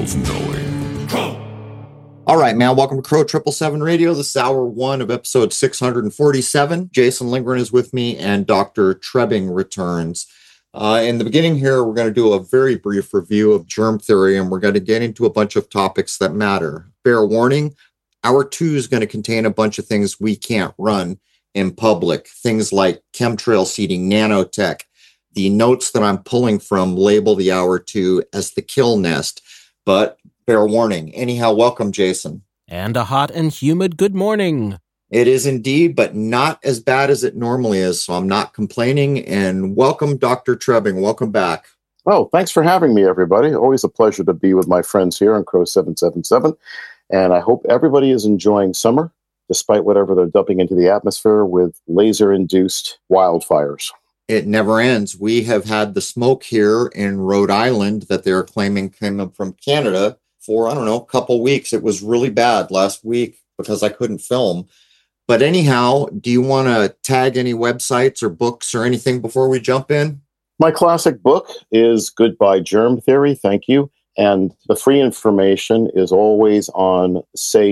of knowing. All right, man. Welcome to Crow 777 Radio. This is hour one of episode 647. Jason Lindgren is with me, and Dr. Trebing returns. In the beginning here, we're going to do a very brief review of germ theory, and we're going to get into a bunch of topics that matter. Fair warning, hour two is going to contain a bunch of things we can't run in public. Things like chemtrail seeding, nanotech. The notes that I'm pulling from label the hour two as the kill nest. But fair warning. Anyhow, welcome, Jason. And a hot and humid good morning. It is indeed, but not as bad as it normally is, so I'm not complaining. And welcome, Dr. Trebing. Welcome back. Oh, thanks for having me, everybody. Always a pleasure to be with my friends here on Crow 777. And I hope everybody is enjoying summer, despite whatever they're dumping into the atmosphere with laser-induced wildfires. It never ends. We have had the smoke here in Rhode Island that they're claiming came up from Canada for, I don't know, a couple weeks. It was really bad last week because I couldn't film. But anyhow, do you want to tag any websites or books or anything before we jump in? My classic book is Goodbye Germ Theory. Thank you. And the free information is always on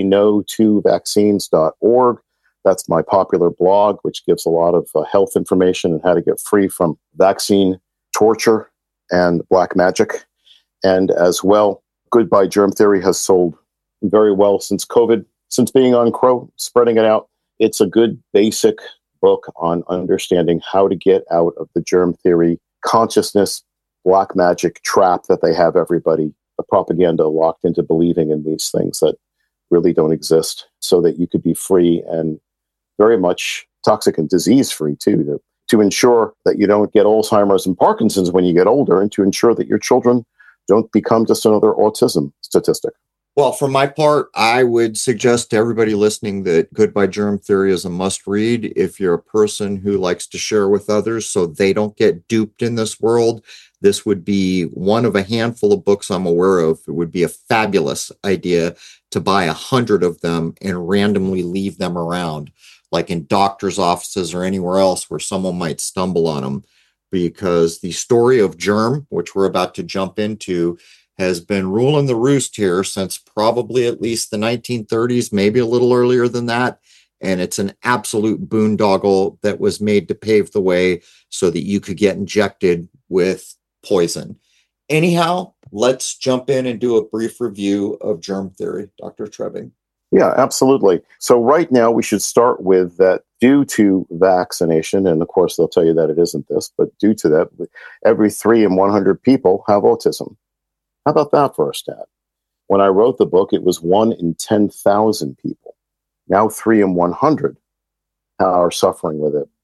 sayno2vaccines.org. That's my popular blog, which gives a lot of health information and how to get free from vaccine torture and black magic. And as well, Goodbye Germ Theory has sold very well since COVID, since being on Crow, spreading it out. It's a good basic book on understanding how to get out of the germ theory consciousness, black magic trap that they have everybody, the propaganda locked into believing in these things that really don't exist, so that you could be free and very much toxic and disease free too, to ensure that you don't get Alzheimer's and Parkinson's when you get older, and to ensure that your children don't become just another autism statistic. Well, for my part, I would suggest to everybody listening that Goodbye Germ Theory is a must read if you're a person who likes to share with others so they don't get duped in this world. This would be one of a handful of books I'm aware of. It would be a fabulous idea to buy 100 of them and randomly leave them around, like in doctor's offices or anywhere else where someone might stumble on them. Because the story of germ, which we're about to jump into, has been ruling the roost here since probably at least the 1930s, maybe a little earlier than that. And it's an absolute boondoggle that was made to pave the way so that you could get injected with poison. Anyhow, let's jump in and do a brief review of germ theory, Dr. Trebing. Yeah, absolutely. So right now we should start with that due to vaccination, and of course they'll tell you that it isn't this, but due to that, every 3 in 100 people have autism. How about that for a stat? When I wrote the book, it was 1 in 10,000 people. Now 3 in 100 are suffering with it.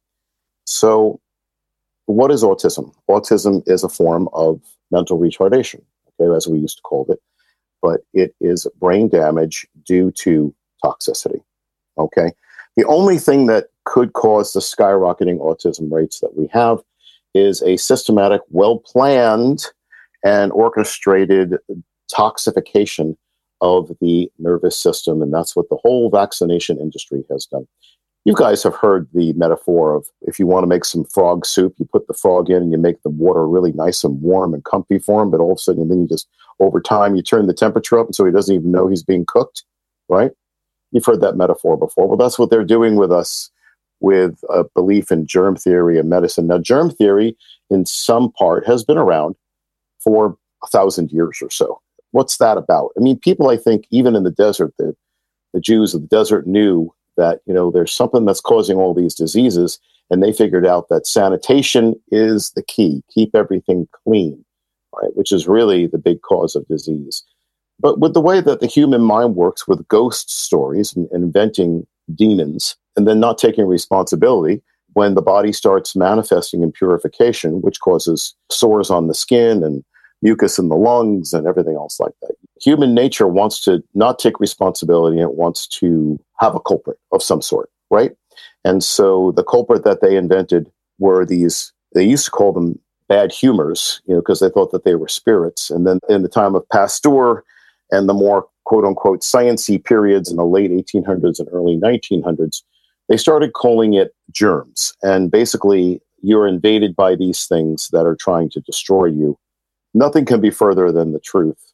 So what is autism? Autism is a form of mental retardation, okay, as we used to call it, but it is brain damage due to toxicity, okay? The only thing that could cause the skyrocketing autism rates that we have is a systematic, well-planned, and orchestrated toxification of the nervous system. And that's what the whole vaccination industry has done. You guys have heard the metaphor of if you want to make some frog soup, you put the frog in and you make the water really nice and warm and comfy for him. But all of a sudden, then you just, over time, you turn the temperature up and so he doesn't even know he's being cooked, right? You've heard that metaphor before. Well, that's what they're doing with us with a belief in germ theory and medicine. Now, germ theory, in some part, has been around for 1,000 years or so. What's that about? I mean, people, I think, even in the desert, the Jews of the desert knew that, you know, there's something that's causing all these diseases, and they figured out that sanitation is the key. Keep everything clean, right? Which is really the big cause of disease. But with the way that the human mind works with ghost stories and inventing demons, and then not taking responsibility, when the body starts manifesting in purification, which causes sores on the skin and mucus in the lungs and everything else like that. Human nature wants to not take responsibility, and it wants to have a culprit of some sort, right? And so the culprit that they invented were these, they used to call them bad humors, you know, because they thought that they were spirits. And then in the time of Pasteur and the more quote unquote sciencey periods in the late 1800s and early 1900s, they started calling it germs. And basically you're invaded by these things that are trying to destroy you. Nothing can be further than the truth.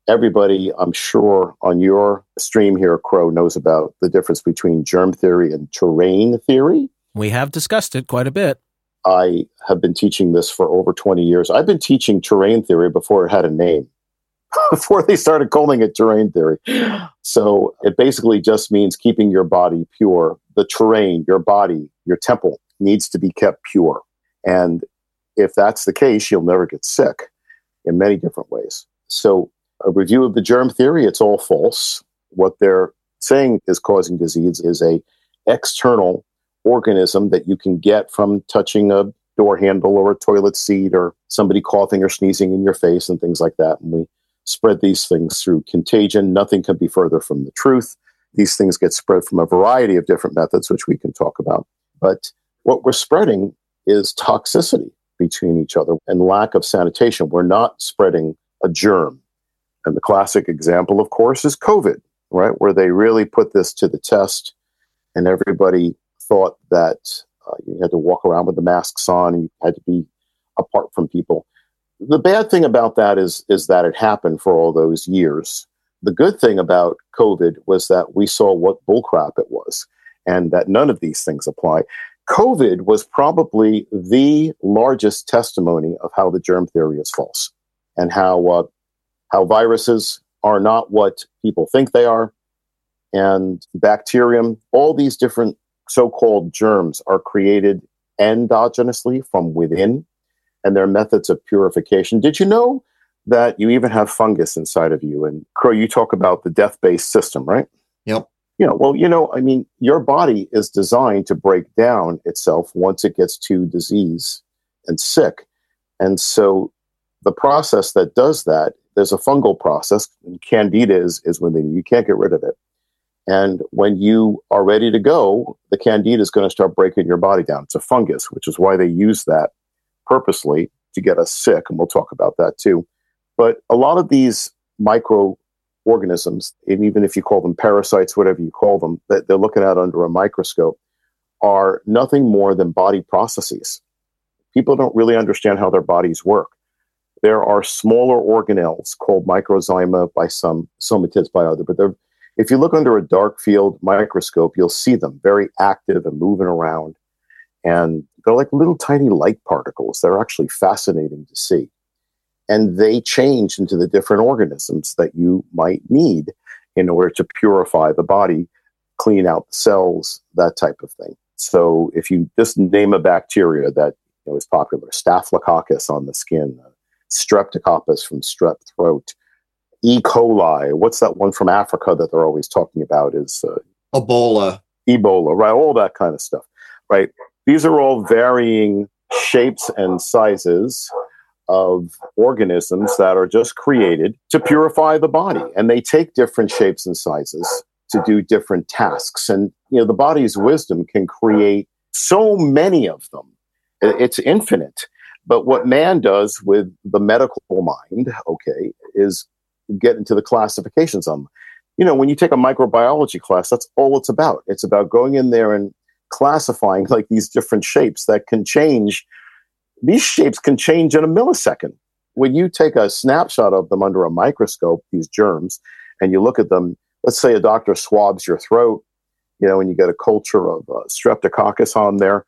everybody, I'm sure, on your stream here, Crow, knows about the difference between germ theory and terrain theory. We have discussed it quite a bit. I have been teaching this for over 20 years. I've been teaching terrain theory before it had a name, before they started calling it terrain theory. So it basically just means keeping your body pure. The terrain, your body, your temple needs to be kept pure. And if that's the case, you'll never get sick in many different ways. So a review of the germ theory, it's all false. What they're saying is causing disease is a external organism that you can get from touching a door handle or a toilet seat or somebody coughing or sneezing in your face and things like that. And we spread these things through contagion. Nothing can be further from the truth. These things get spread from a variety of different methods, which we can talk about. But what we're spreading is toxicity between each other and lack of sanitation. We're not spreading a germ. And the classic example, of course, is COVID, right? Where they really put this to the test and everybody thought that you had to walk around with the masks on and you had to be apart from people. The bad thing about that is that it happened for all those years. The good thing about COVID was that we saw what bullcrap it was and that none of these things apply. COVID was probably the largest testimony of how the germ theory is false and how viruses are not what people think they are. And bacterium, all these different so-called germs are created endogenously from within, and their methods of purification. Did you know that you even have fungus inside of you? And Crow, you talk about the death-based system, right? Yep. Your body is designed to break down itself once it gets too disease and sick. And so the process that does that, there's a fungal process, and Candida is within you. You can't get rid of it. And when you are ready to go, the Candida is going to start breaking your body down. It's a fungus, which is why they use that purposely to get us sick. And we'll talk about that too. But a lot of these microorganisms, and even if you call them parasites, whatever you call them, that they're looking at under a microscope, are nothing more than body processes. People don't really understand how their bodies work. There are smaller organelles called microzyma by some, somatids by others, but if you look under a dark field microscope, you'll see them very active and moving around. And they're like little tiny light particles. They're actually fascinating to see. And they change into the different organisms that you might need in order to purify the body, clean out the cells, that type of thing. So if you just name a bacteria that is popular, Staphylococcus on the skin, Streptococcus from strep throat, E. coli, what's that one from Africa that they're always talking about is Ebola, right? All that kind of stuff, right? These are all varying shapes and sizes of organisms that are just created to purify the body. And they take different shapes and sizes to do different tasks. And, the body's wisdom can create so many of them. It's infinite. But what man does with the medical mind, is get into the classifications on them. When you take a microbiology class, that's all it's about. It's about going in there and classifying like these different shapes that can change. These shapes can change in a millisecond. When you take a snapshot of them under a microscope, these germs, and you look at them, let's say a doctor swabs your throat, and you get a culture of Streptococcus on there.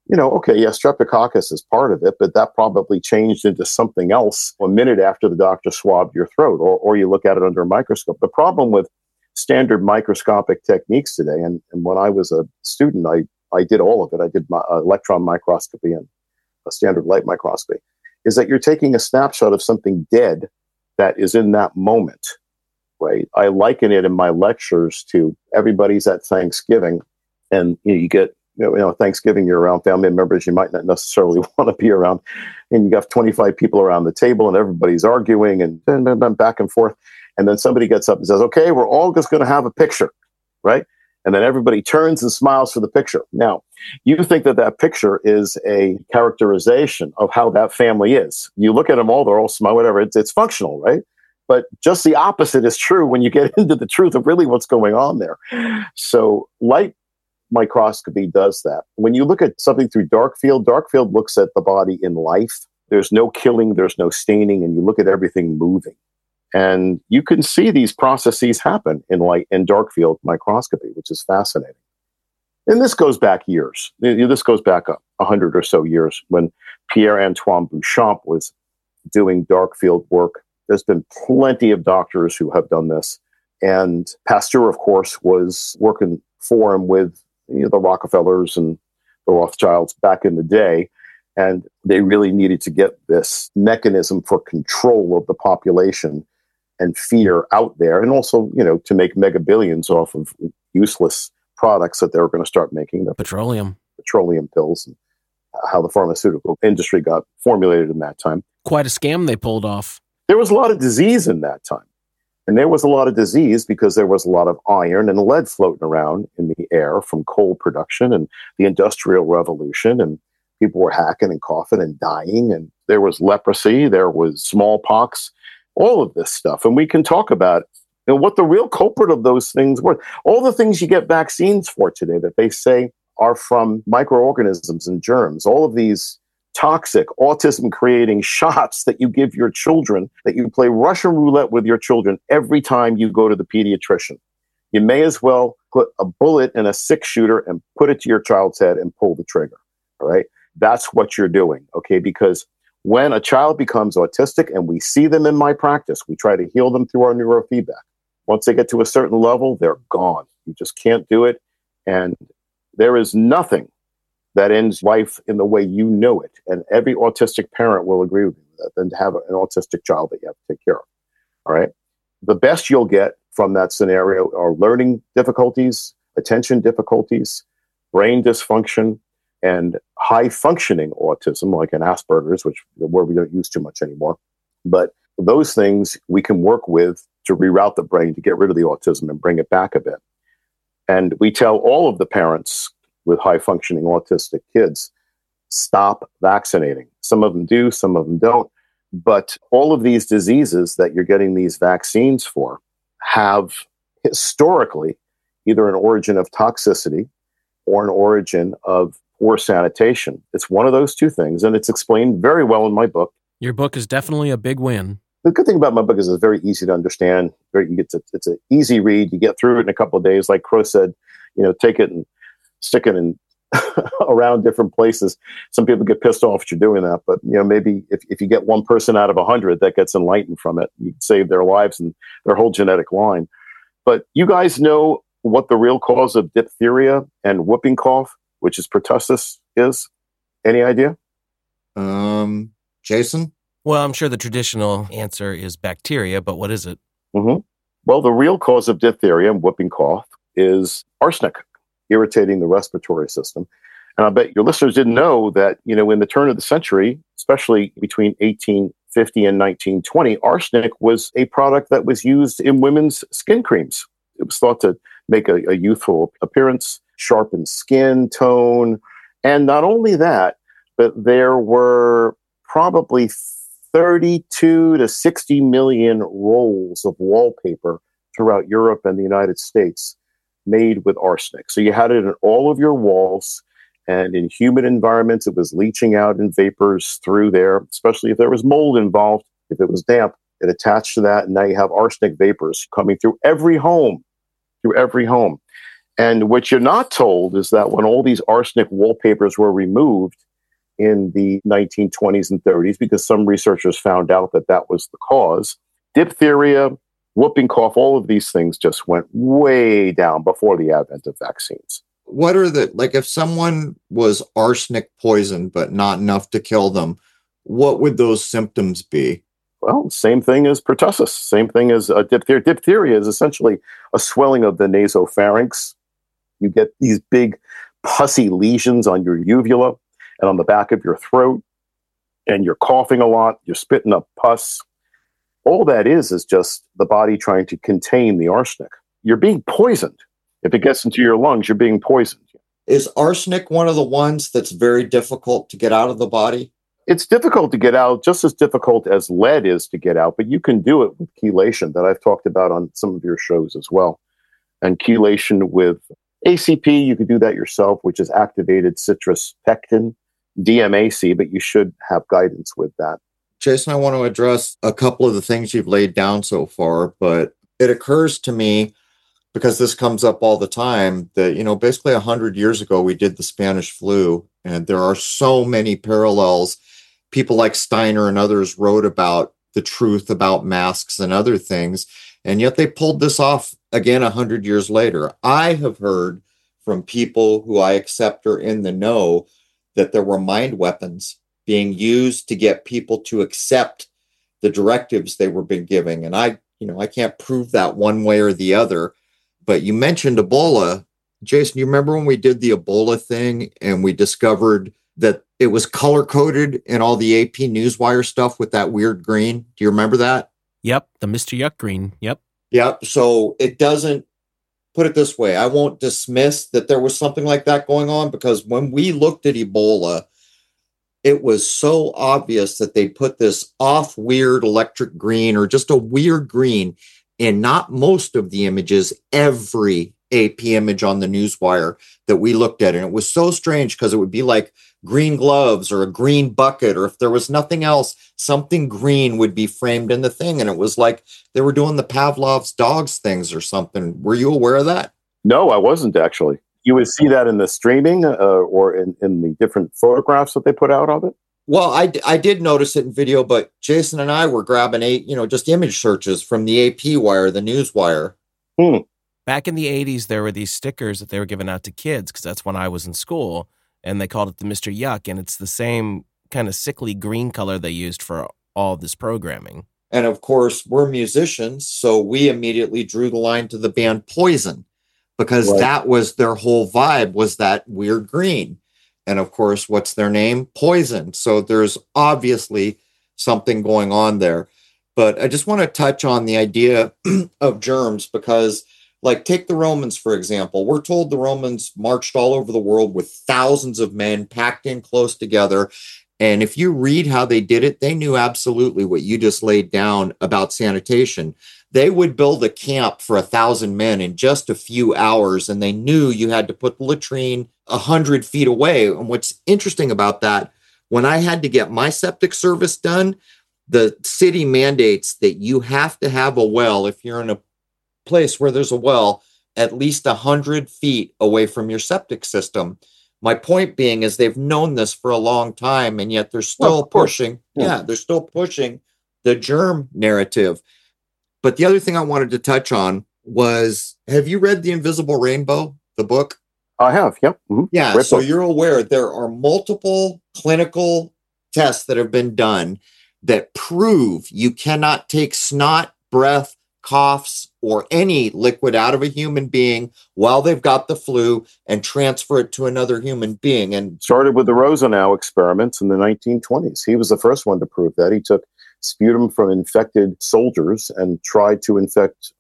Streptococcus is part of it, but that probably changed into something else a minute after the doctor swabbed your throat, or you look at it under a microscope. The problem with standard microscopic techniques today, and when I was a student, I did all of it. I did my electron microscopy and a standard light microscopy, is that you're taking a snapshot of something dead that is in that moment, right? I liken it in my lectures to everybody's at Thanksgiving, and you get Thanksgiving, you're around family members you might not necessarily want to be around. And you got 25 people around the table and everybody's arguing and back and forth. And then somebody gets up and says, okay, we're all just going to have a picture, right? And then everybody turns and smiles for the picture. Now, you think that picture is a characterization of how that family is. You look at them all, they're all smile, whatever. It's functional, right? But just the opposite is true when you get into the truth of really what's going on there. So light microscopy does that. When you look at something through dark field looks at the body in life. There's no killing, there's no staining, and you look at everything moving. And you can see these processes happen in light and dark field microscopy, which is fascinating. And this goes back years. This goes back 100 or so years when Pierre-Antoine Beauchamp was doing dark field work. There's been plenty of doctors who have done this. And Pasteur, of course, was working for him with the Rockefellers and the Rothschilds back in the day. And they really needed to get this mechanism for control of the population and fear out there. And also, to make mega billions off of useless products that they were going to start making. The petroleum pills, and how the pharmaceutical industry got formulated in that time. Quite a scam they pulled off. There was a lot of disease in that time. And there was a lot of disease because there was a lot of iron and lead floating around in the air from coal production and the Industrial Revolution. And people were hacking and coughing and dying. And there was leprosy, there was smallpox, all of this stuff. And we can talk about what the real culprit of those things were. All the things you get vaccines for today that they say are from microorganisms and germs, all of these toxic, autism-creating shots that you give your children, that you play Russian roulette with your children every time you go to the pediatrician. You may as well put a bullet in a six-shooter and put it to your child's head and pull the trigger, all right? That's what you're doing, okay? Because when a child becomes autistic, and we see them in my practice, we try to heal them through our neurofeedback. Once they get to a certain level, they're gone. You just can't do it. And there is nothing that ends life in the way you know it. And every autistic parent will agree with you that than to have an autistic child that you have to take care of. All right. The best you'll get from that scenario are learning difficulties, attention difficulties, brain dysfunction, and high functioning autism, like an Asperger's, which the word we don't use too much anymore. But those things we can work with to reroute the brain to get rid of the autism and bring it back a bit. And we tell all of the parents with high-functioning autistic kids, stop vaccinating. Some of them do, some of them don't. But all of these diseases that you're getting these vaccines for have historically either an origin of toxicity or an origin of poor sanitation. It's one of those two things, and it's explained very well in my book. Your book is definitely a big win. The good thing about my book is it's very easy to understand. It's an easy read. You get through it in a couple of days. Like Chris said, take it and stick it in around different places. Some people get pissed off at you doing that, but maybe if you get one person out of 100 that gets enlightened from it, you can save their lives and their whole genetic line. But you guys know what the real cause of diphtheria and whooping cough, which is pertussis, is? Any idea? Jason? Well, I'm sure the traditional answer is bacteria, but what is it? Mm-hmm. Well, the real cause of diphtheria and whooping cough is arsenic, irritating the respiratory system. And I bet your listeners didn't know that, in the turn of the century, especially between 1850 and 1920, arsenic was a product that was used in women's skin creams. It was thought to make a youthful appearance, sharpen skin tone. And not only that, but there were probably 32 to 60 million rolls of wallpaper throughout Europe and the United States made with arsenic. So you had it in all of your walls, and in humid environments, it was leaching out in vapors through there, especially if there was mold involved. If it was damp, it attached to that, and now you have arsenic vapors coming through every home. And what you're not told is that when all these arsenic wallpapers were removed in the 1920s and 30s, because some researchers found out that that was the cause, diphtheria, whooping cough, all of these things just went way down before the advent of vaccines. What are if someone was arsenic poisoned, but not enough to kill them, what would those symptoms be? Well, same thing as pertussis, same thing as diphtheria. Diphtheria is essentially a swelling of the nasopharynx. You get these big pussy lesions on your uvula and on the back of your throat, and you're coughing a lot, you're spitting up pus. All that is just the body trying to contain the arsenic. You're being poisoned. If it gets into your lungs, you're being poisoned. Is arsenic one of the ones that's very difficult to get out of the body? It's difficult to get out, just as difficult as lead is to get out, but you can do it with chelation that I've talked about on some of your shows as well. And chelation with ACP, you can do that yourself, which is activated citrus pectin, DMAC, but you should have guidance with that. Jason, I want to address a couple of the things you've laid down so far, but it occurs to me, because this comes up all the time, that, basically 100 years ago, we did the Spanish flu, and there are so many parallels. People like Steiner and others wrote about the truth about masks and other things, and yet they pulled this off again 100 years later. I have heard from people who I accept are in the know that there were mind weapons being used to get people to accept the directives they were being giving. And I can't prove that one way or the other. But you mentioned Ebola. Jason, you remember when we did the Ebola thing and we discovered that it was color coded in all the AP Newswire stuff with that weird green? Do you remember that? Yep. The Mr. Yuck green. Yep. Yep. So it doesn't, put it this way, I won't dismiss that there was something like that going on, because when we looked at Ebola, it was so obvious that they put this off weird electric green, or just a weird green, in not most of the images, every AP image on the Newswire that we looked at. And it was so strange, because it would be like green gloves or a green bucket, or if there was nothing else, something green would be framed in the thing. And it was like they were doing the Pavlov's dogs things or something. Were you aware of that? No, I wasn't actually. You would see that in the streaming or in the different photographs that they put out of it? Well, I did notice it in video, but Jason and I were grabbing just image searches from the AP wire, the Newswire. Back in the 80s, there were these stickers that they were giving out to kids, because that's when I was in school, and they called it the Mr. Yuck, and it's the same kind of sickly green color they used for all this programming. And of course, we're musicians, so we immediately drew the line to the band Poison, because that was their whole vibe, was that weird green. And of course, what's their name? Poison. So there's obviously something going on there. But I just want to touch on the idea of germs, because, like, take the Romans, for example. We're told the Romans marched all over the world with thousands of men packed in close together. And if you read how they did it, they knew absolutely what you just laid down about sanitation. They would build a camp for 1,000 men in just a few hours, and they knew you had to put the latrine 100 feet away. And what's interesting about that, when I had to get my septic service done, the city mandates that you have to have a well, if you're in a place where there's a well, at least 100 feet away from your septic system. My point being is they've known this for a long time, and yet they're still pushing. Yeah, they're still pushing the germ narrative. But the other thing I wanted to touch on was, have you read The Invisible Rainbow, the book? I have, yep. Mm-hmm. Yeah, Great so book. you're aware there are multiple clinical tests that have been done that prove you cannot take snot, breath, coughs, or any liquid out of a human being while they've got the flu and transfer it to another human being. And started with the Rosenau experiments in the 1920s. He was the first one to prove that. He took sputum from infected soldiers and tried to infect,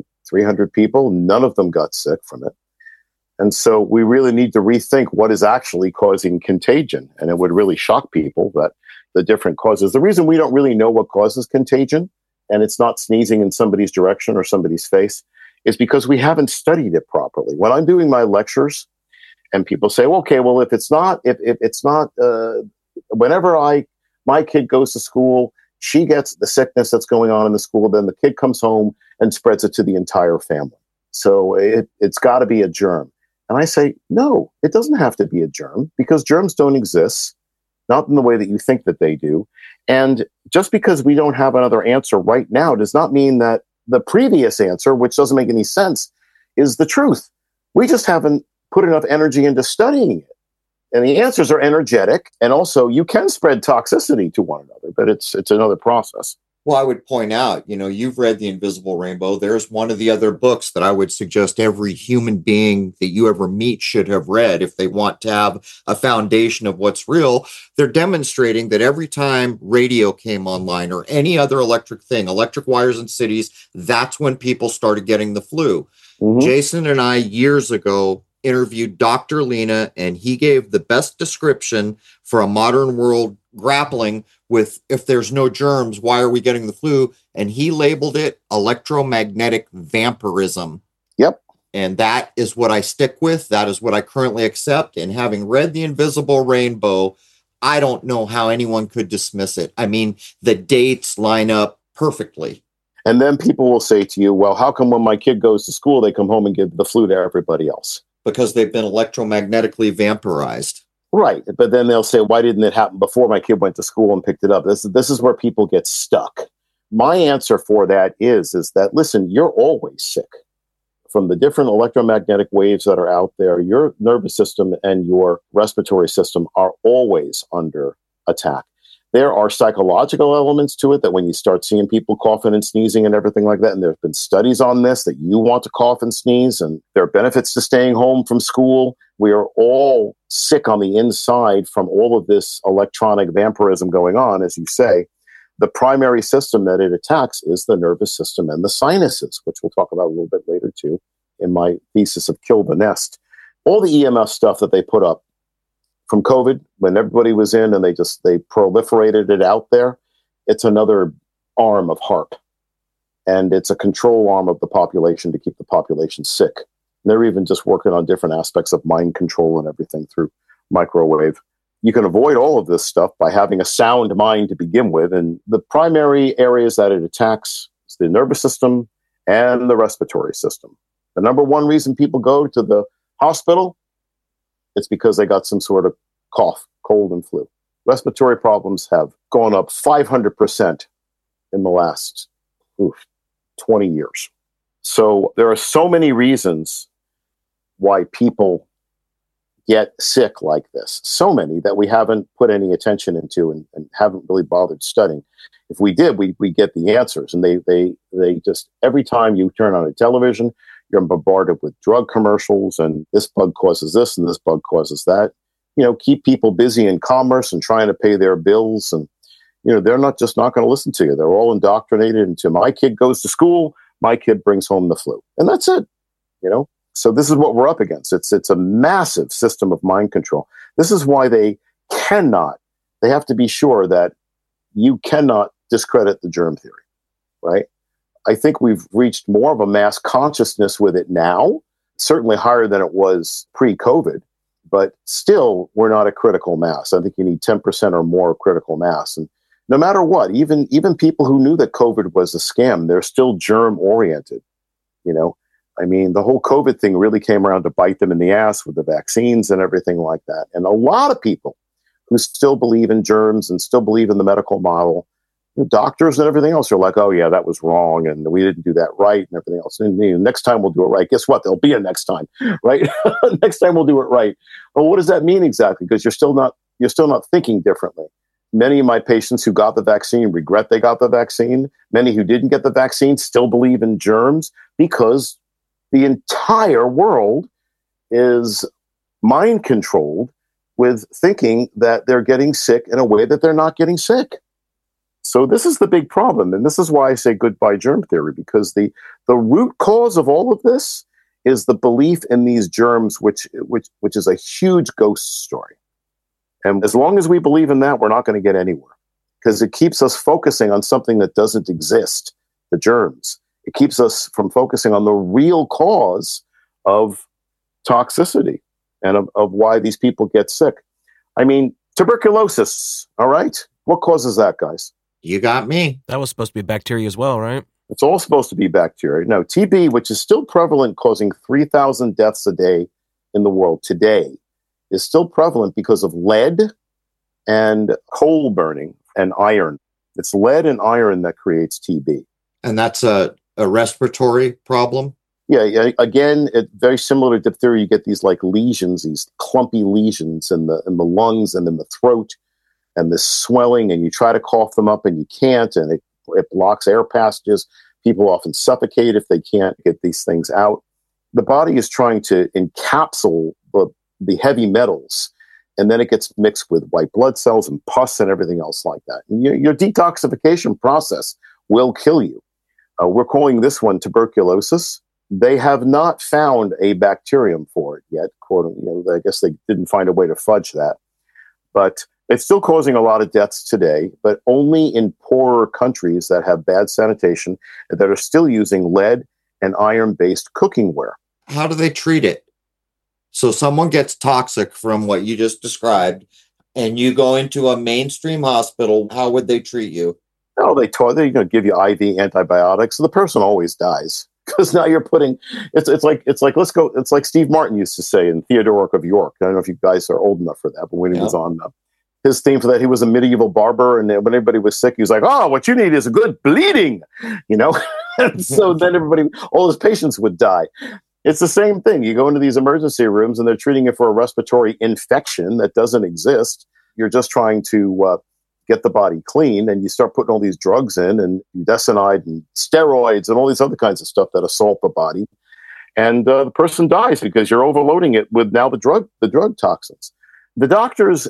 300 people. None of them got sick from it. And so we really need to rethink what is actually causing contagion. And it would really shock people that the different causes. The reason we don't really know what causes contagion, and it's not sneezing in somebody's direction or somebody's face, is because we haven't studied it properly. When I'm doing my lectures and people say, okay, well, whenever my kid goes to school, she gets the sickness that's going on in the school, then the kid comes home and spreads it to the entire family. So it's got to be a germ. And I say, no, it doesn't have to be a germ, because germs don't exist, not in the way that you think that they do. And just because we don't have another answer right now does not mean that the previous answer, which doesn't make any sense, is the truth. We just haven't put enough energy into studying it. And the answers are energetic. And also, you can spread toxicity to one another, but it's another process. Well, I would point out, you've read The Invisible Rainbow. There's one of the other books that I would suggest every human being that you ever meet should have read if they want to have a foundation of what's real. They're demonstrating that every time radio came online or any other electric thing, electric wires in cities, that's when people started getting the flu. Mm-hmm. Jason and I, years ago, interviewed Dr. Lena, and he gave the best description for a modern world grappling with, if there's no germs, why are we getting the flu? And he labeled it electromagnetic vampirism. Yep. And that is what I stick with. That is what I currently accept. And having read The Invisible Rainbow, I don't know how anyone could dismiss it. I mean, the dates line up perfectly. And then people will say to you, well, how come when my kid goes to school, they come home and give the flu to everybody else? Because they've been electromagnetically vampirized. Right. But then they'll say, why didn't it happen before my kid went to school and picked it up? This is where people get stuck. My answer for that is that, listen, you're always sick. From the different electromagnetic waves that are out there, your nervous system and your respiratory system are always under attack. There are psychological elements to it that when you start seeing people coughing and sneezing and everything like that, and there have been studies on this, that you want to cough and sneeze, and there are benefits to staying home from school. We are all sick on the inside from all of this electronic vampirism going on, as you say. The primary system that it attacks is the nervous system and the sinuses, which we'll talk about a little bit later too, in my thesis of Kill the Nest. All the EMF stuff that they put up from COVID, when everybody was in and they proliferated it out there, it's another arm of HAARP. And it's a control arm of the population to keep the population sick. And they're even just working on different aspects of mind control and everything through microwave. You can avoid all of this stuff by having a sound mind to begin with. And the primary areas that it attacks is the nervous system and the respiratory system. The number one reason people go to the hospital, it's because they got some sort of cough, cold and flu. Respiratory problems have gone up 500% in the last 20 years. So there are so many reasons why people get sick like this. So many that we haven't put any attention into and haven't really bothered studying. If we did, we get the answers. And they just, every time you turn on a television, you're bombarded with drug commercials and this bug causes this and this bug causes that. You know, keep people busy in commerce and trying to pay their bills. And, you know, they're not going to listen to you. They're all indoctrinated into my kid goes to school, my kid brings home the flu. And that's it, you know. So this is what we're up against. It's a massive system of mind control. This is why they have to be sure that you cannot discredit the germ theory, right? I think we've reached more of a mass consciousness with it now, certainly higher than it was pre-COVID, but still we're not a critical mass. I think you need 10% or more critical mass. And no matter what, even people who knew that COVID was a scam, they're still germ-oriented, you know? I mean, the whole COVID thing really came around to bite them in the ass with the vaccines and everything like that. And a lot of people who still believe in germs and still believe in the medical model, you know, doctors and everything else are like, oh, yeah, that was wrong. And we didn't do that right and everything else. And you know, next time we'll do it right. Guess what? There'll be a next time, right? Next time we'll do it right. Well, what does that mean exactly? Because you're still not thinking differently. Many of my patients who got the vaccine regret they got the vaccine. Many who didn't get the vaccine still believe in germs because the entire world is mind controlled with thinking that they're getting sick in a way that they're not getting sick. So this is the big problem. And this is why I say goodbye germ theory, because the root cause of all of this is the belief in these germs, which is a huge ghost story. And as long as we believe in that, we're not going to get anywhere because it keeps us focusing on something that doesn't exist, the germs. It keeps us from focusing on the real cause of toxicity and of why these people get sick. I mean, tuberculosis, all right? What causes that, guys? You got me. That was supposed to be bacteria as well, right? It's all supposed to be bacteria. No, TB, which is still prevalent, causing 3,000 deaths a day in the world today, is still prevalent because of lead and coal burning and iron. It's lead and iron that creates TB. And that's a respiratory problem? Yeah. Again, very similar to diphtheria. You get these like lesions, these clumpy lesions in the lungs and in the throat, and this swelling, and you try to cough them up and you can't, and it blocks air passages. People often suffocate if they can't get these things out. The body is trying to encapsule the heavy metals, and then it gets mixed with white blood cells and pus and everything else like that. And your detoxification process will kill you. We're calling this one tuberculosis. They have not found a bacterium for it yet. I guess they didn't find a way to fudge that. But it's still causing a lot of deaths today, but only in poorer countries that have bad sanitation and that are still using lead and iron-based cooking ware. How do they treat it? So someone gets toxic from what you just described. And you go into a mainstream hospital, how would they treat you? No, they're going to give you IV antibiotics. The person always dies because now you're putting. It's like let's go. It's like Steve Martin used to say in Theodoric of York. I don't know if you guys are old enough for that, but when he was on his theme for that, he was a medieval barber, and when everybody was sick, he was like, "Oh, what you need is a good bleeding," you know. And so then all his patients would die. It's the same thing. You go into these emergency rooms, and they're treating you for a respiratory infection that doesn't exist. You're just trying to get the body clean, and you start putting all these drugs in, and budesonide and steroids and all these other kinds of stuff that assault the body, and the person dies because you're overloading it with now the drug toxins. The doctors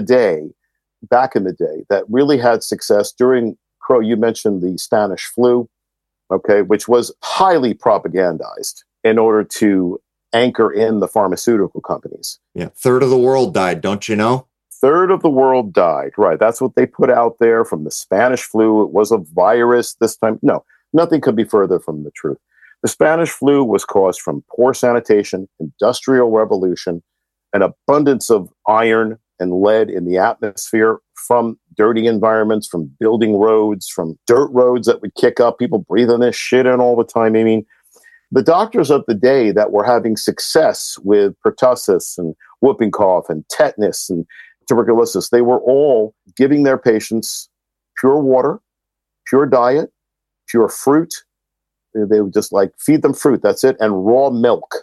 back in the day, that really had success during, Crow, you mentioned the Spanish flu, okay, which was highly propagandized in order to anchor in the pharmaceutical companies. Yeah, third of the world died, don't you know? Third of the world died. Right. That's what they put out there from the Spanish flu. It was a virus this time. No, nothing could be further from the truth. The Spanish flu was caused from poor sanitation, industrial revolution, an abundance of iron and lead in the atmosphere from dirty environments, from building roads, from dirt roads that would kick up, people breathing this shit in all the time. I mean, the doctors of the day that were having success with pertussis and whooping cough and tetanus and tuberculosis, they were all giving their patients pure water, pure diet, pure fruit. They would just feed them fruit, that's it, and raw milk.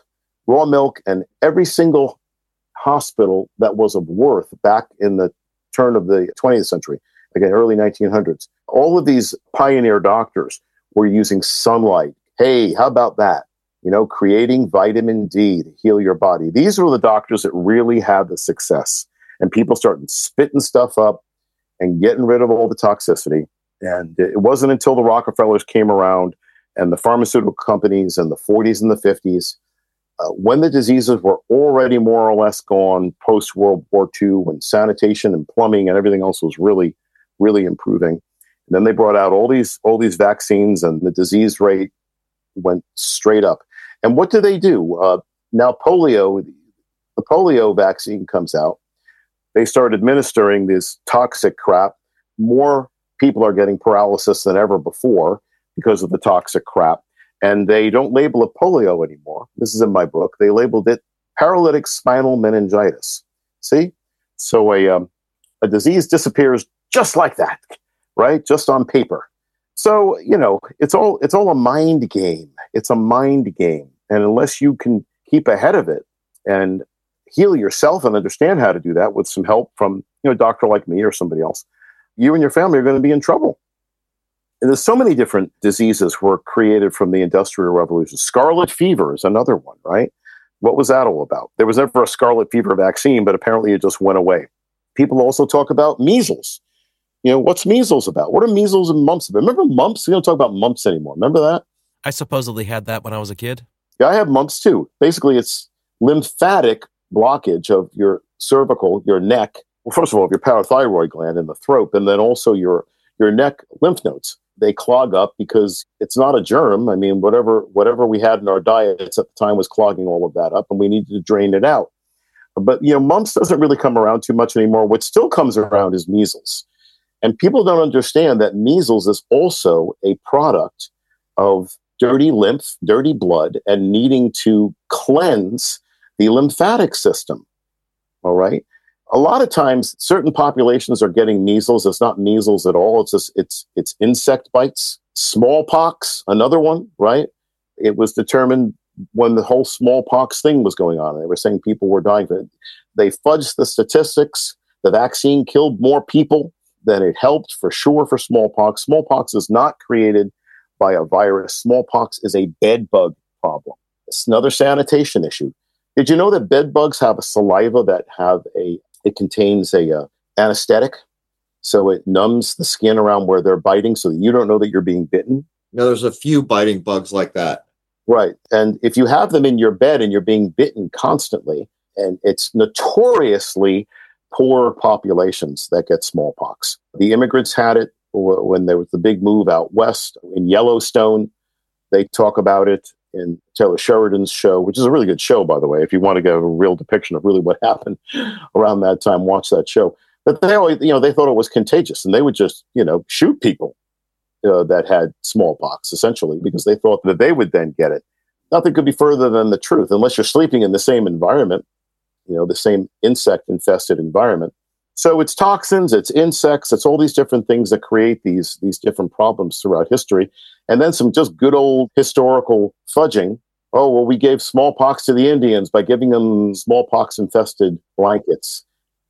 And every single hospital that was of worth back in the turn of the 20th century, again, early 1900s, all of these pioneer doctors were using sunlight. Hey, how about that? Creating vitamin D to heal your body. These were the doctors that really had the success. And people started spitting stuff up and getting rid of all the toxicity. And it wasn't until the Rockefellers came around and the pharmaceutical companies in the 40s and the 50s, when the diseases were already more or less gone post-World War II, when sanitation and plumbing and everything else was really, really improving. And then they brought out all these vaccines, and the disease rate went straight up. And what do? Now polio, the polio vaccine comes out. They start administering this toxic crap. More people are getting paralysis than ever before because of the toxic crap. And they don't label it polio anymore. This is in my book. They labeled it paralytic spinal meningitis. See? So a disease disappears just like that, right? Just on paper. So, it's all a mind game. It's a mind game. And unless you can keep ahead of it and heal yourself and understand how to do that with some help from, a doctor like me or somebody else, you and your family are going to be in trouble. And there's so many different diseases were created from the Industrial Revolution. Scarlet fever is another one, right? What was that all about? There was never a scarlet fever vaccine, but apparently it just went away. People also talk about measles. What's measles about? What are measles and mumps about? Remember mumps? We don't talk about mumps anymore. Remember that? I supposedly had that when I was a kid. Yeah, I have mumps too. Basically, it's lymphatic blockage of your cervical, your neck. Well, first of all, your parathyroid gland in the throat, and then also your neck lymph nodes. They clog up because it's not a germ. I mean, whatever we had in our diets at the time was clogging all of that up, and we needed to drain it out. But, mumps doesn't really come around too much anymore. What still comes around is measles. And people don't understand that measles is also a product of dirty lymph, dirty blood, and needing to cleanse the lymphatic system. All right. A lot of times, certain populations are getting measles. It's not measles at all. It's insect bites. Smallpox, another one, right? It was determined when the whole smallpox thing was going on. They were saying people were dying. They fudged the statistics. The vaccine killed more people than it helped, for sure, for smallpox. Smallpox is not created by a virus. Smallpox is a bed bug problem. It's another sanitation issue. Did you know that bed bugs have a saliva that it contains a anesthetic? So it numbs the skin around where they're biting so that you don't know that you're being bitten. No, there's a few biting bugs like that. Right. And if you have them in your bed and you're being bitten constantly, and it's notoriously poor populations that get smallpox. The immigrants had it when there was the big move out west in Yellowstone. They talk about it in Taylor Sheridan's show, which is a really good show, by the way. If you want to get a real depiction of really what happened around that time, watch that show. But they always, they thought it was contagious, and they would just, shoot people that had smallpox, essentially, because they thought that they would then get it. Nothing could be further than the truth, unless you're sleeping in the same environment, the same insect-infested environment. So it's toxins, it's insects, it's all these different things that create these different problems throughout history. And then some just good old historical fudging. Oh, well, we gave smallpox to the Indians by giving them smallpox-infested blankets.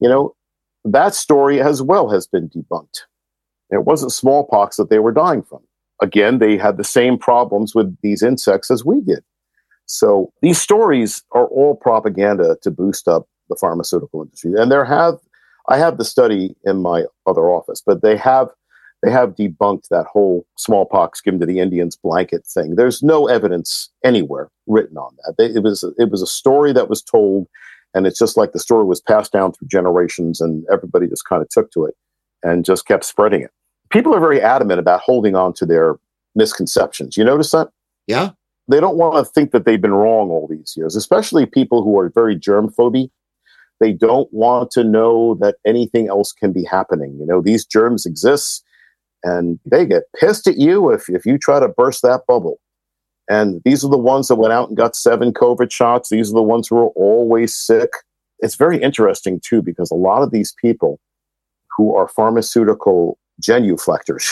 That story as well has been debunked. It wasn't smallpox that they were dying from. Again, they had the same problems with these insects as we did. So these stories are all propaganda to boost up the pharmaceutical industry. And I have the study in my other office, but they have debunked that whole smallpox given to the Indians blanket thing. There's no evidence anywhere written on that. It was a story that was told, and it's just like the story was passed down through generations, and everybody just kind of took to it and just kept spreading it. People are very adamant about holding on to their misconceptions. You notice that? Yeah. They don't want to think that they've been wrong all these years, especially people who are very germ-phobic. They don't want to know that anything else can be happening. These germs exist, and they get pissed at you if you try to burst that bubble. And these are the ones that went out and got 7 COVID shots. These are the ones who are always sick. It's very interesting, too, because a lot of these people who are pharmaceutical genuflectors,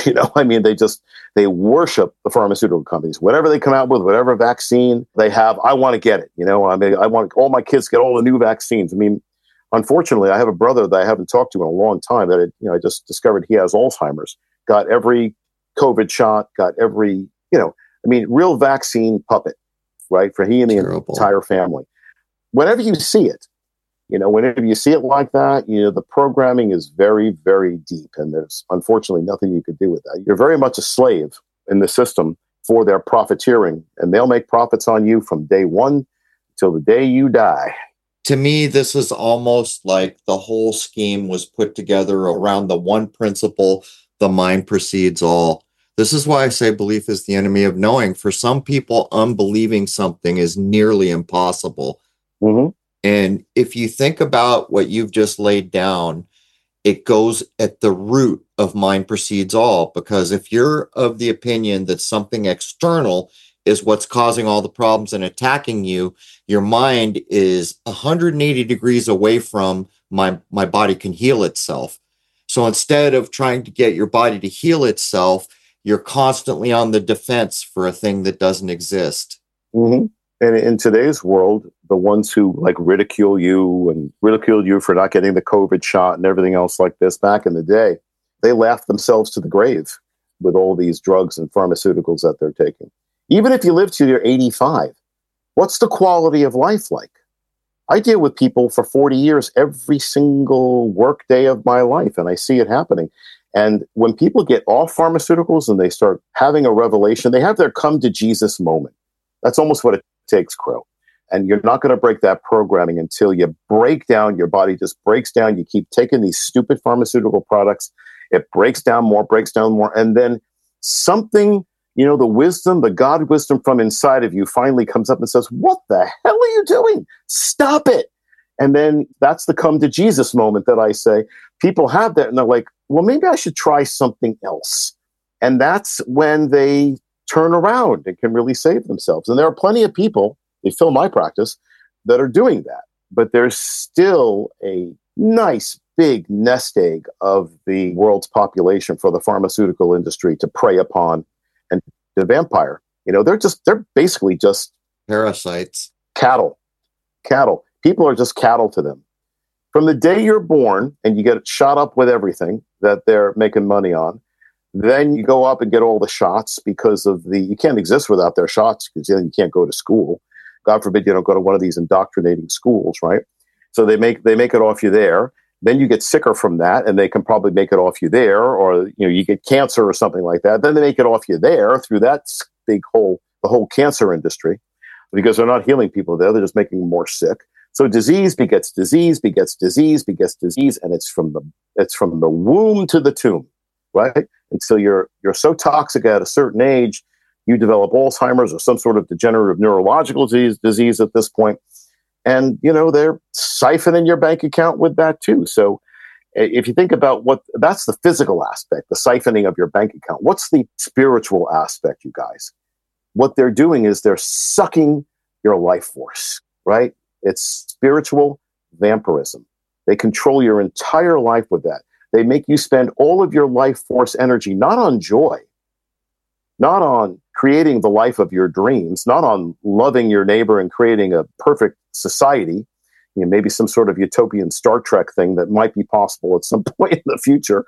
they worship the pharmaceutical companies. Whatever they come out with, whatever vaccine they have, I want to get it. I want all my kids to get all the new vaccines. Unfortunately, I have a brother that I haven't talked to in a long time that I just discovered he has Alzheimer's, got every COVID shot, got every, real vaccine puppet, right? For he and the entire family. Whenever you see it, whenever you see it like that, the programming is very, very deep, and there's unfortunately nothing you could do with that. You're very much a slave in the system for their profiteering, and they'll make profits on you from day one till the day you die. To me, this is almost like the whole scheme was put together around the one principle: the mind precedes all. This is why I say belief is the enemy of knowing. For some people, unbelieving something is nearly impossible. Mm-hmm. And if you think about what you've just laid down, it goes at the root of mind precedes all. Because if you're of the opinion that something external is what's causing all the problems and attacking you, your mind is 180 degrees away from my body can heal itself. So instead of trying to get your body to heal itself, you're constantly on the defense for a thing that doesn't exist. Mm-hmm. And in today's world, the ones who ridiculed you for not getting the COVID shot and everything else like this back in the day, they laughed themselves to the grave with all these drugs and pharmaceuticals that they're taking. Even if you live to your 85, what's the quality of life like? I deal with people for 40 years every single work day of my life, and I see it happening. And when people get off pharmaceuticals and they start having a revelation, they have their come to Jesus moment. That's almost what it takes, Crow. And you're not going to break that programming until you break down, your body just breaks down. You keep taking these stupid pharmaceutical products. It breaks down more. And then something, the wisdom, the God wisdom from inside of you finally comes up and says, what the hell are you doing? Stop it. And then that's the come to Jesus moment that I say. People have that and they're like, well, maybe I should try something else. And that's when they turn around and can really save themselves. And there are plenty of people, they fill my practice, that are doing that. But there's still a nice big nest egg of the world's population for the pharmaceutical industry to prey upon. And the vampire, they're basically just parasites, cattle. People are just cattle to them. From the day you're born and you get shot up with everything that they're making money on, then you go up and get all the shots because you can't exist without their shots because then you can't go to school. God forbid you don't go to one of these indoctrinating schools, right? So they make it off you there. Then you get sicker from that, and they can probably make it off you there, or you get cancer or something like that. Then they make it off you there through that the whole cancer industry, because they're not healing people there; they're just making them more sick. So disease begets disease, begets disease, begets disease, and it's from the womb to the tomb, right? Until you're so toxic at a certain age, you develop Alzheimer's or some sort of degenerative neurological disease at this point. And, they're siphoning your bank account with that too. So If you think about that's the physical aspect, the siphoning of your bank account. What's the spiritual aspect, you guys? What they're doing is they're sucking your life force, right? It's spiritual vampirism. They control your entire life with that. They make you spend all of your life force energy, not on joy, not on creating the life of your dreams, not on loving your neighbor and creating a perfect society, maybe some sort of utopian Star Trek thing that might be possible at some point in the future,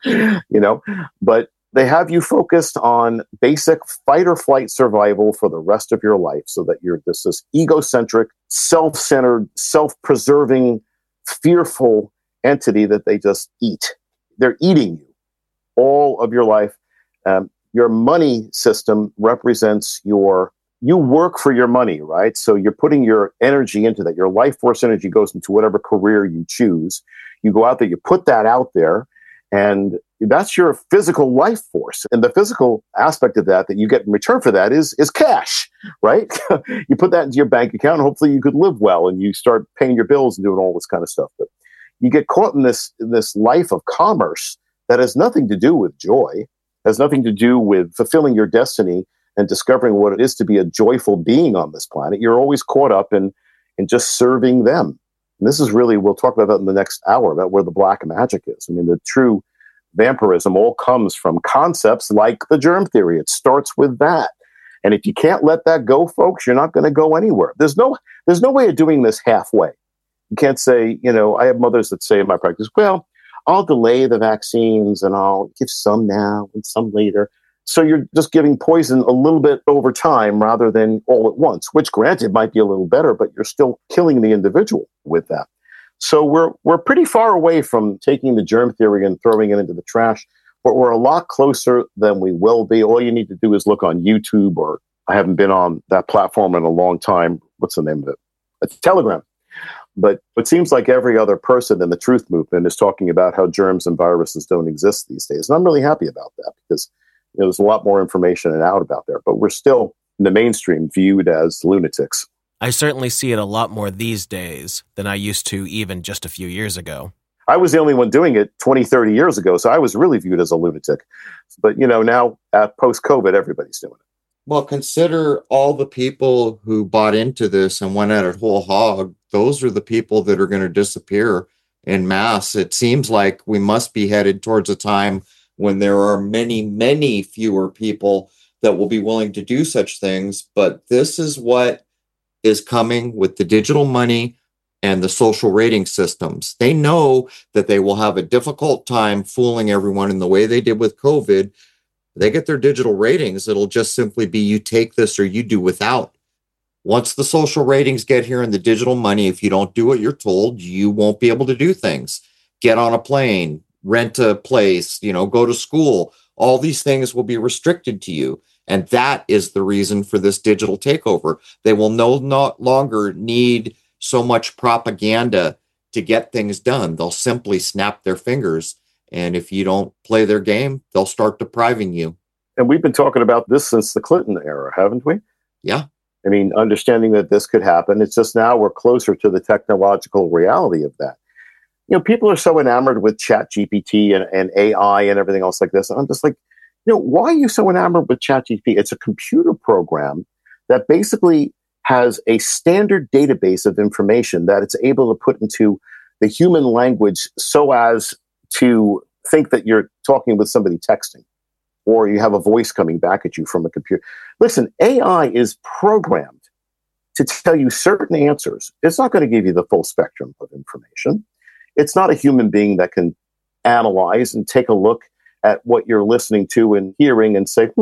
but they have you focused on basic fight or flight survival for the rest of your life so that you're this egocentric, self-centered, self-preserving, fearful entity that they just eat. They're eating you all of your life. Your money system represents you work for your money, right? So you're putting your energy into that. Your life force energy goes into whatever career you choose. You go out there, you put that out there, and that's your physical life force. And the physical aspect of that you get in return for that is cash, right? You put that into your bank account, and hopefully you could live well, and you start paying your bills and doing all this kind of stuff. But you get caught in this life of commerce that has nothing to do with joy, has nothing to do with fulfilling your destiny and discovering what it is to be a joyful being on this planet. You're always caught up in just serving them. And this is really, we'll talk about that in the next hour, about where the black magic is. I mean, the true vampirism all comes from concepts like the germ theory. It starts with that. And if you can't let that go, folks, you're not going to go anywhere. There's no way of doing this halfway. You can't say, I have mothers that say in my practice, well, I'll delay the vaccines and I'll give some now and some later. So you're just giving poison a little bit over time rather than all at once, which granted might be a little better, but you're still killing the individual with that. So we're pretty far away from taking the germ theory and throwing it into the trash, but we're a lot closer than we will be. All you need to do is look on YouTube, or I haven't been on that platform in a long time. What's the name of it? It's Telegram. But it seems like every other person in the truth movement is talking about how germs and viruses don't exist these days. And I'm really happy about that because there's a lot more information out about there. But we're still, in the mainstream, viewed as lunatics. I certainly see it a lot more these days than I used to even just a few years ago. I was the only one doing it 20, 30 years ago, so I was really viewed as a lunatic. But, now, post-COVID, everybody's doing it. Well, consider all the people who bought into this and went at it whole hog. Those are the people that are going to disappear en masse. It seems like we must be headed towards a time when there are many, many fewer people that will be willing to do such things. But this is what is coming with the digital money and the social rating systems. They know that they will have a difficult time fooling everyone in the way they did with COVID. They get their digital ratings. It'll just simply be you take this or you do without. Once the social ratings get here and the digital money, if you don't do what you're told, you won't be able to do things. Get on a plane, rent a place, go to school. All these things will be restricted to you. And that is the reason for this digital takeover. They will no longer need so much propaganda to get things done. They'll simply snap their fingers. And if you don't play their game, they'll start depriving you. And we've been talking about this since the Clinton era, haven't we? Yeah. I mean, understanding that this could happen. It's just now we're closer to the technological reality of that. People are so enamored with ChatGPT and AI and everything else like this. And I'm just like, why are you so enamored with ChatGPT? It's a computer program that basically has a standard database of information that it's able to put into the human language so as to think that you're talking with somebody texting, or you have a voice coming back at you from a computer. Listen, AI is programmed to tell you certain answers. It's not going to give you the full spectrum of information. It's not a human being that can analyze and take a look at what you're listening to and hearing and say,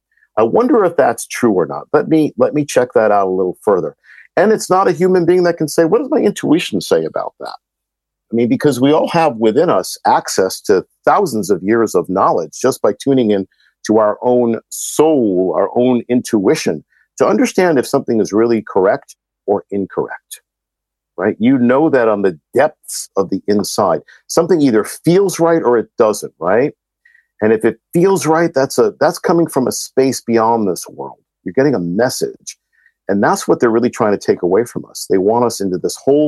I wonder if that's true or not. Let me check that out a little further. And it's not a human being that can say, what does my intuition say about that? I mean, because we all have within us access to thousands of years of knowledge just by tuning in to our own soul, our own intuition, to understand if something is really correct or incorrect, right? You know that on the depths of the inside, something either feels right or it doesn't, right? And if it feels right, that's coming from a space beyond this world. You're getting a message. And that's what they're really trying to take away from us. They want us into this whole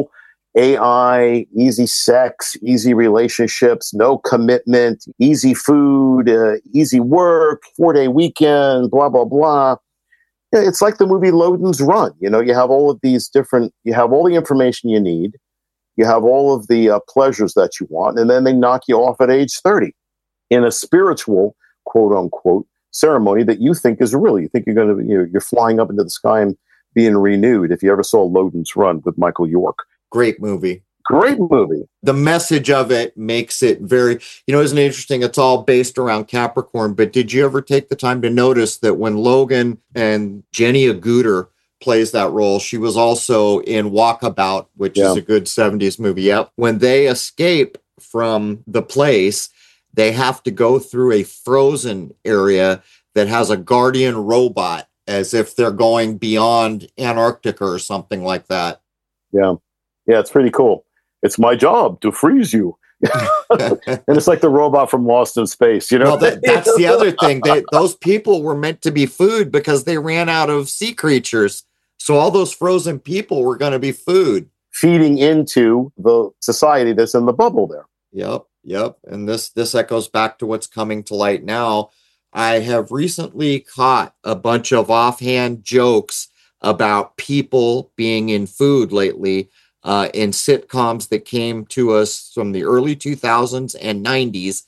AI, easy sex, easy relationships, no commitment, easy food, easy work, 4-day weekend, blah, blah, blah. It's like the movie Loden's Run. You have all of these different, you have all the information you need. You have all of the pleasures that you want, and then they knock you off at age 30 in a spiritual, quote unquote, ceremony that you think is real. You think you're going to, you're flying up into the sky and being renewed. If you ever saw Loden's Run with Michael York. Great movie. Great movie. The message of it makes it very, isn't it interesting? It's all based around Capricorn, but did you ever take the time to notice that when Logan and Jenny Agutter plays that role, she was also in Walkabout, which is a good 70s movie. Yep. When they escape from the place, they have to go through a frozen area that has a guardian robot, as if they're going beyond Antarctica or something like that. Yeah. Yeah, it's pretty cool. It's my job to freeze you. And it's like the robot from Lost in Space, Well, that's the other thing. Those people were meant to be food because they ran out of sea creatures. So all those frozen people were going to be food. Feeding into the society that's in the bubble there. Yep. And this echoes back to what's coming to light now. I have recently caught a bunch of offhand jokes about people being in food lately. In sitcoms that came to us from the early 2000s and 90s.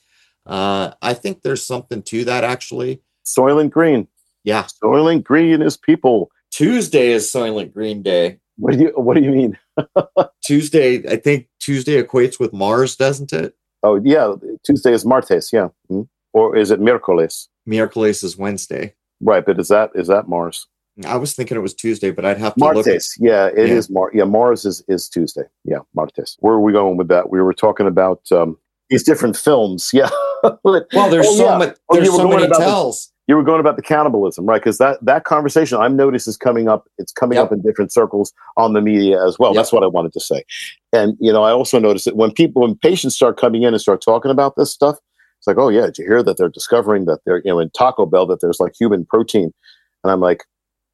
I think there's something to that, actually. Soylent Green. Yeah. Soylent Green is people. Tuesday is Soylent Green Day. What do you mean? Tuesday, I think Tuesday equates with Mars, doesn't it? Oh, yeah. Tuesday is Martes, yeah. Mm-hmm. Or is it Miércoles? Miércoles is Wednesday. Right, but is that Mars? I was thinking it was Tuesday, but I'd have to Martes. look. Yeah, it is. Mars is Tuesday. Yeah, Martes. Where are we going with that? We were talking about these different films. Yeah. Well, there's so many tells. You were going about the cannibalism, right? Because that conversation I've noticed is coming up. It's coming up in different circles on the media as well. Yep. That's what I wanted to say. And I also noticed that when patients start coming in and start talking about this stuff, it's like, oh yeah, did you hear that they're discovering that they're in Taco Bell that there's like human protein? And I'm like,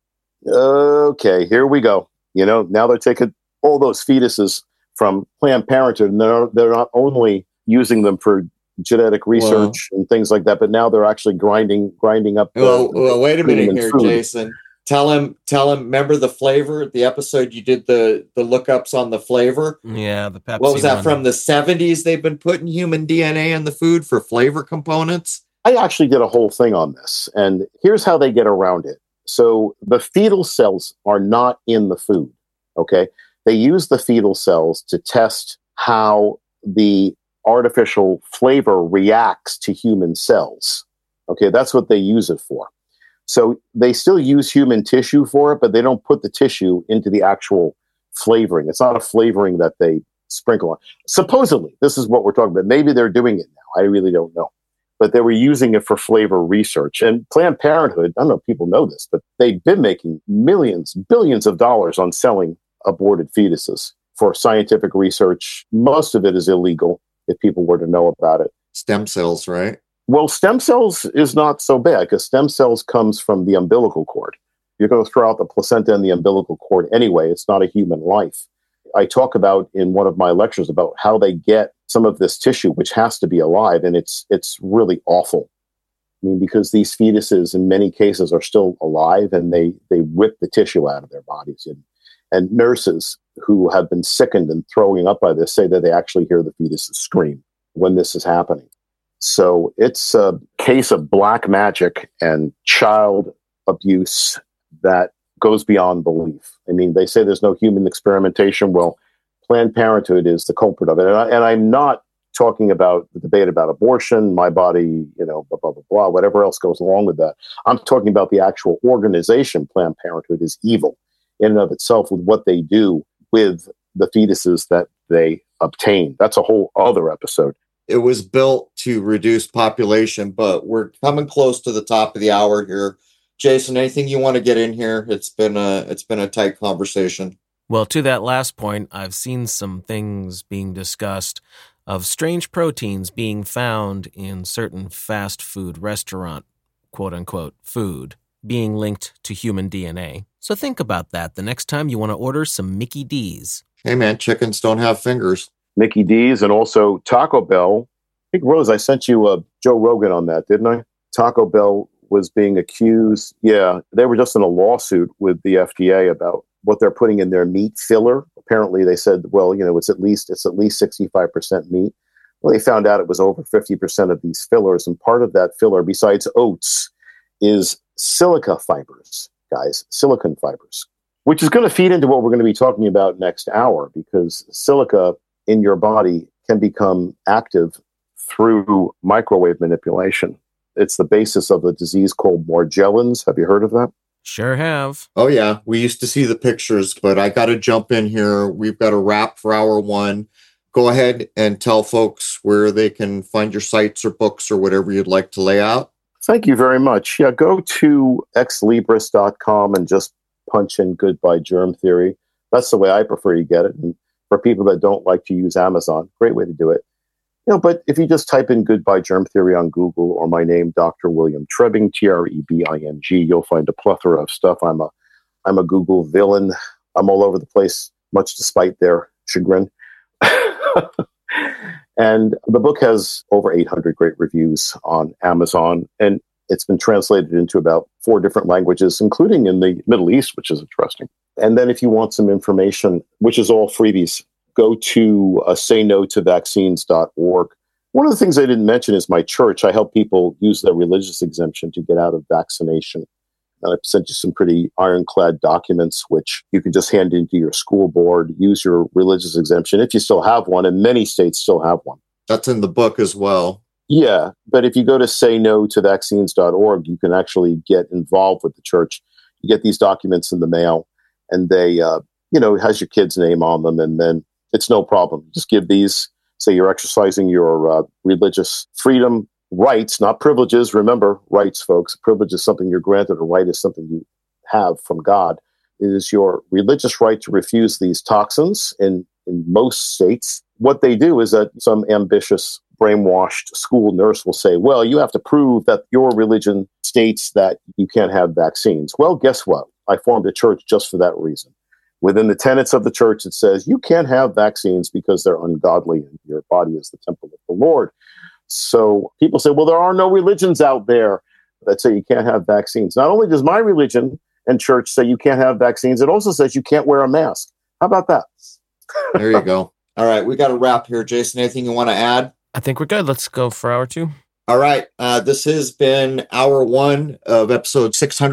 okay, here we go. Now they're taking all those fetuses from Planned Parenthood, and they're not only using them for genetic research and things like that, but now they're actually grinding up. Well, wait a minute here, food. Jason. Tell him. Remember the flavor? The episode you did the lookups on the flavor. Yeah, the Pepsi. What was that from the 70s? They've been putting human DNA in the food for flavor components. I actually did a whole thing on this, and here's how they get around it. So the fetal cells are not in the food, okay? They use the fetal cells to test how the artificial flavor reacts to human cells, okay? That's what they use it for. So they still use human tissue for it, but they don't put the tissue into the actual flavoring. It's not a flavoring that they sprinkle on. Supposedly, this is what we're talking about. Maybe they're doing it now. I really don't know. But they were using it for flavor research. And Planned Parenthood, I don't know if people know this, but they've been making millions, billions of dollars on selling aborted fetuses for scientific research. Most of it is illegal if people were to know about it. Stem cells, right? Well, stem cells is not so bad because stem cells comes from the umbilical cord. You're going to throw out the placenta and the umbilical cord anyway. It's not a human life. I talk about in one of my lectures about how they get some of this tissue, which has to be alive, and it's really awful. I mean, because these fetuses in many cases are still alive, and they rip the tissue out of their bodies. And nurses who have been sickened and throwing up by this say that they actually hear the fetuses scream when this is happening. So it's a case of black magic and child abuse that goes beyond belief. I mean, they say there's no human experimentation. Well, Planned Parenthood is the culprit of it. And I'm not talking about the debate about abortion, my body, blah, blah, blah, blah, whatever else goes along with that. I'm talking about the actual organization. Planned Parenthood is evil in and of itself with what they do with the fetuses that they obtain. That's a whole other episode. It was built to reduce population, but we're coming close to the top of the hour here. Jason, anything you want to get in here? It's been a tight conversation. Well, to that last point, I've seen some things being discussed of strange proteins being found in certain fast food restaurant, quote unquote, food, being linked to human DNA. So think about that the next time you want to order some Mickey D's. Hey, man, chickens don't have fingers. Mickey D's, and also Taco Bell. I think, Rose, I sent you Joe Rogan on that, didn't I? Taco Bell was being accused. Yeah, they were just in a lawsuit with the FDA about what they're putting in their meat filler. Apparently, they said, well, it's at least 65% meat. Well, they found out it was over 50% of these fillers, and part of that filler, besides oats, is silica fibers, guys, silicon fibers, which is going to feed into what we're going to be talking about next hour, because silica in your body can become active through microwave manipulation. It's the basis of a disease called Morgellons. Have you heard of that? Sure have. Oh, yeah. We used to see the pictures, but I got to jump in here. We've got a wrap for hour one. Go ahead and tell folks where they can find your sites or books or whatever you'd like to lay out. Thank you very much. Yeah, go to exlibris.com and just punch in Goodbye Germ Theory. That's the way I prefer you get it. And for people that don't like to use Amazon, great way to do it. But if you just type in Goodbye Germ Theory on Google, or my name, Dr. William Trebing, Trebing, you'll find a plethora of stuff. I'm a Google villain. I'm all over the place, much despite their chagrin. And the book has over 800 great reviews on Amazon, and it's been translated into about 4 different languages, including in the Middle East, which is interesting. And then if you want some information, which is all freebies, go to saynotovaccines.org. One of the things I didn't mention is my church. I help people use their religious exemption to get out of vaccination. And I've sent you some pretty ironclad documents, which you can just hand into your school board, use your religious exemption if you still have one, and many states still have one. That's in the book as well. Yeah, but if you go to saynotovaccines.org, you can actually get involved with the church. You get these documents in the mail, and they, it has your kid's name on them, and then it's no problem. Just give these, say you're exercising your religious freedom rights, not privileges. Remember, rights, folks. Privilege is something you're granted. A right is something you have from God. It is your religious right to refuse these toxins in most states. What they do is that some ambitious, brainwashed school nurse will say, well, you have to prove that your religion states that you can't have vaccines. Well, guess what? I formed a church just for that reason. Within the tenets of the church, it says you can't have vaccines because they're ungodly and your body is the temple of the Lord. So people say, well, there are no religions out there that say you can't have vaccines. Not only does my religion and church say you can't have vaccines, it also says you can't wear a mask. How about that? There you go. All right, we got a wrap here. Jason, anything you want to add? I think we're good. Let's go for hour 2. All right. This has been hour 1 of episode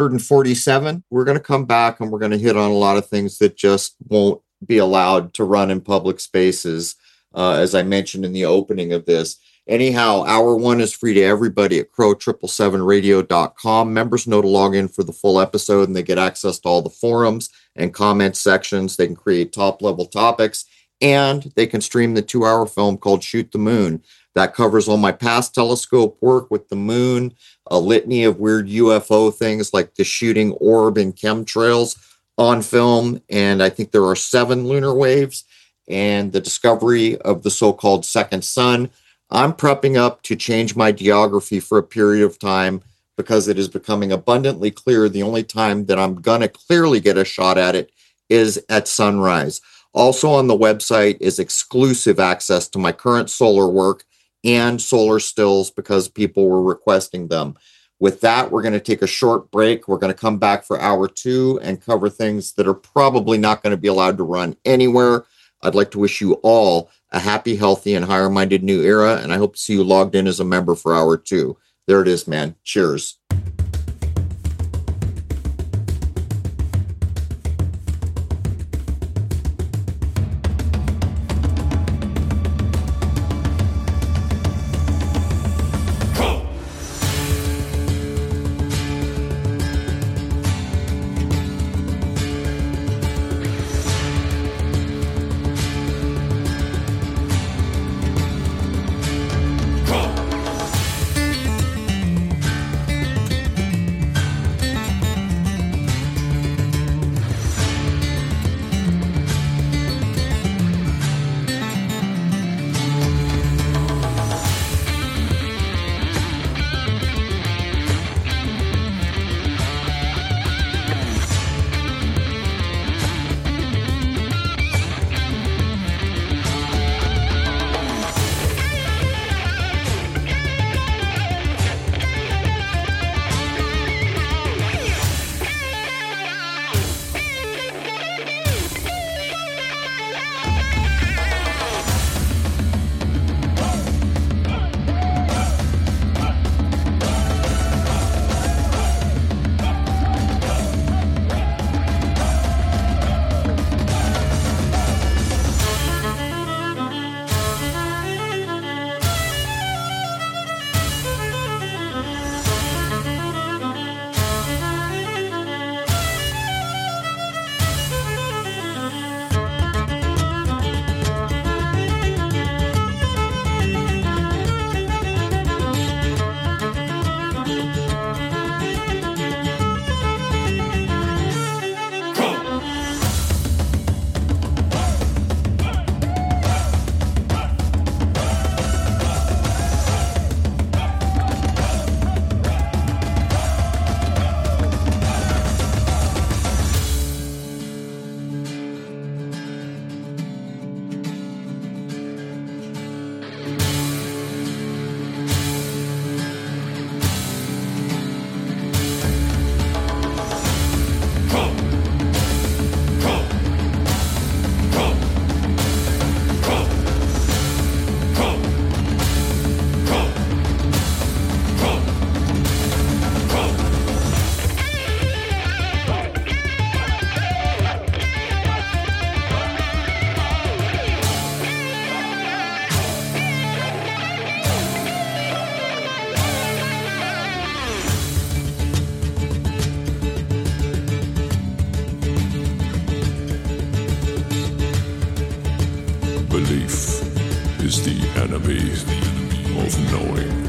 647. We're going to come back and we're going to hit on a lot of things that just won't be allowed to run in public spaces, as I mentioned in the opening of this. Anyhow, hour 1 is free to everybody at crow777radio.com. Members know to log in for the full episode, and they get access to all the forums and comment sections. They can create top-level topics, and they can stream the 2-hour film called Shoot the Moon. That covers all my past telescope work with the moon, a litany of weird UFO things like the shooting orb and chemtrails on film, and I think there are 7 lunar waves, and the discovery of the so-called second sun. I'm prepping up to change my geography for a period of time because it is becoming abundantly clear the only time that I'm going to clearly get a shot at it is at sunrise. Also on the website is exclusive access to my current solar work and solar stills because people were requesting them. With that, we're going to take a short break. We're going to come back for hour 2 and cover things that are probably not going to be allowed to run anywhere. I'd like to wish you all a happy, healthy, and higher-minded new era, and I hope to see you logged in as a member for hour 2. There it is, man. Cheers. is the enemy of knowing.